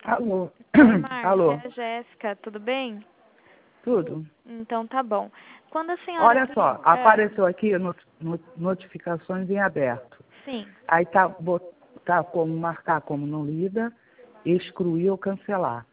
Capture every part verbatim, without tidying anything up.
Alô? Oi, Márcia, Alô? é a Jéssica, tudo bem? Tudo? Então tá bom. Quando a senhora... Olha só, Ah, apareceu aqui not- not- notificações em aberto. sim, Aí tá, bot- tá como marcar como não lida, excluir ou cancelar.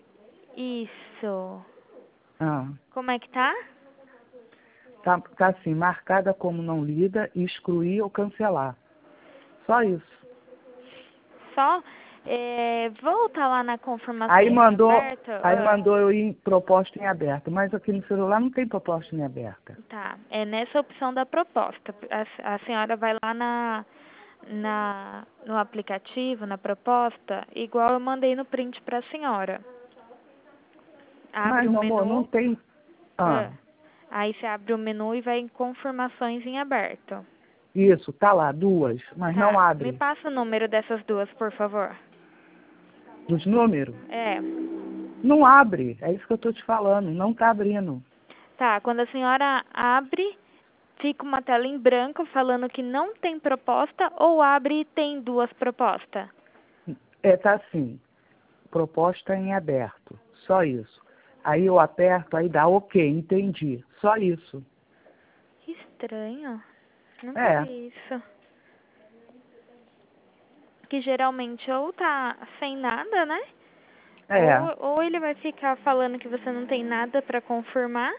isso. Ah, Como é que tá? tá, tá assim, marcada como não lida, excluir ou cancelar. Só isso. Só é, volta lá na confirmação Aí em mandou, aberto. aí Ah, mandou eu ir em proposta em aberto, mas aqui no celular não tem proposta em aberta. tá, é nessa opção da proposta. A, a senhora vai lá na, na, no aplicativo, na proposta, igual eu mandei no print pra senhora. Abre Mas, o meu amor, não menu. tem. Ah, Ah, aí você abre o menu e vai em confirmações em aberto. isso, tá lá, duas, mas não Tá, me abre. passa o número dessas duas, por favor. Dos números? É, Não abre, é isso que eu estou te falando, não está abrindo. tá, quando a senhora abre, fica uma tela em branco falando que não tem proposta ou abre e tem duas propostas? É, tá assim, proposta em aberto, só isso. Aí eu aperto, aí dá ok, entendi, só isso. Que estranho, nunca É, vi isso. Que geralmente ou tá sem nada, né? é, Ou, ou ele vai ficar falando que você não tem nada pra confirmar.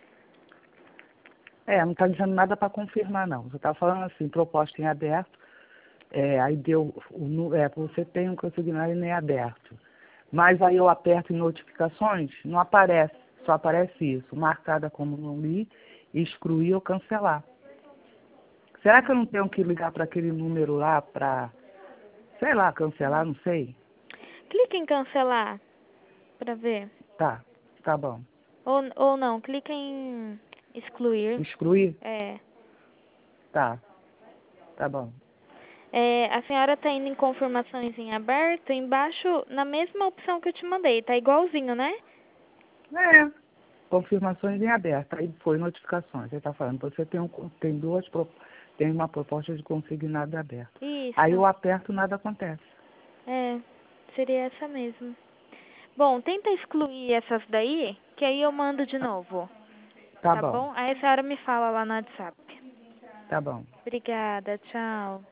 é, não está dizendo nada para confirmar não. Você está falando assim, proposta em aberto, é, aí deu, o nu- é, você tem um consignado em aberto. Mas aí eu aperto em notificações, não aparece, só aparece isso, marcada como não li, excluir ou cancelar. Será que eu não tenho que ligar para aquele número lá para, sei lá, cancelar, não sei? Clica em cancelar pra ver. Tá, tá bom. Ou, ou não, clica em excluir. Excluir? É. Tá, tá bom. É, a senhora tá indo em confirmações em aberto, embaixo, na mesma opção que eu te mandei, tá igualzinho, né? É, confirmações em aberto, aí foi notificações. Ele tá falando, você tem, um, tem duas, pro- tem uma proposta de consignado aberto. Aí Isso. eu aperto, nada acontece. É, seria essa mesmo. Bom, tenta excluir essas daí, que aí eu mando de novo, Tá tá bom, bom? Aí a senhora me fala lá no WhatsApp. tá bom. Obrigada, tchau.